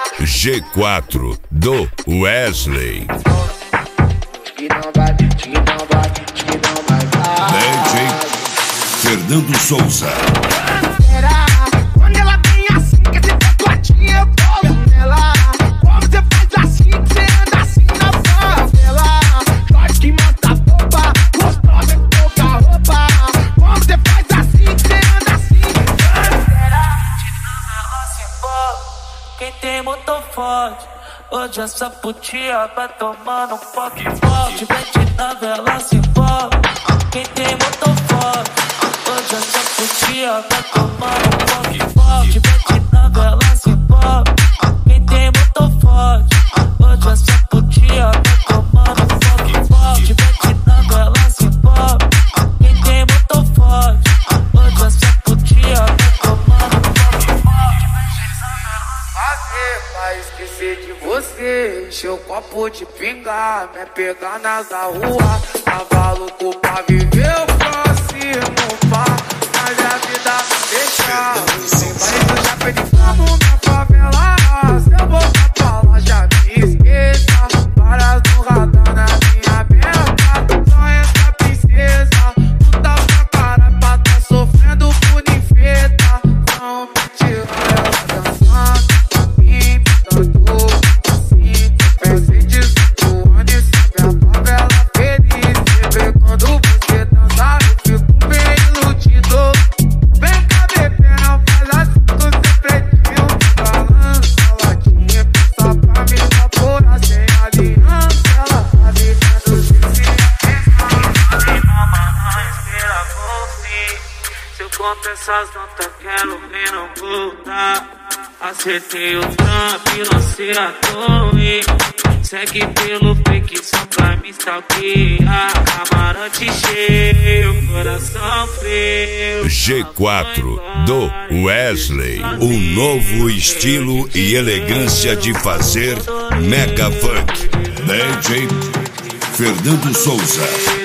G4 do Wesley. DJ Fernando Souza. Quando ela vem assim, que esse tatuadinho eu colo nela. Como você faz assim, que você anda assim na favela. Pode que mata a boba, gostosa com pouca roupa. Como você faz assim, que você anda assim. Quem tem motor forte, hoje essa putinha vai tomando um pouco forte. Vem na vela se envolve. Quem tem motor forte, hoje essa putinha vai tomando um pouco forte. Vem na vela se envolve. Quem tem motor forte, hoje essa putinha vai tomando um pouco forte. Vem na vela se envolve. Quem tem motor forte, hoje essa putinha vai tomando um pouco forte. Fazer pra esquecer de você, encher o copo de pinga, me pegar nas da rua, cavalo pra viver o próximo par, mas a vida não deixa. Mas eu já perdi como na favela, se eu voltar pra lá já me esqueça. Varas no radar na minha meta, só essa princesa, tu tá com a cara pra tá sofrendo por ninfeta. Não me tira ela dançando. Conta essas notas, quero ver não voltar. Acertei o trampo e lancei a torre. Segue pelo fake só pra me stalkear. Camarote cheio, coração frio. G4 do Wesley. Um novo estilo e elegância de fazer mega funk. DJ Fernando Souza.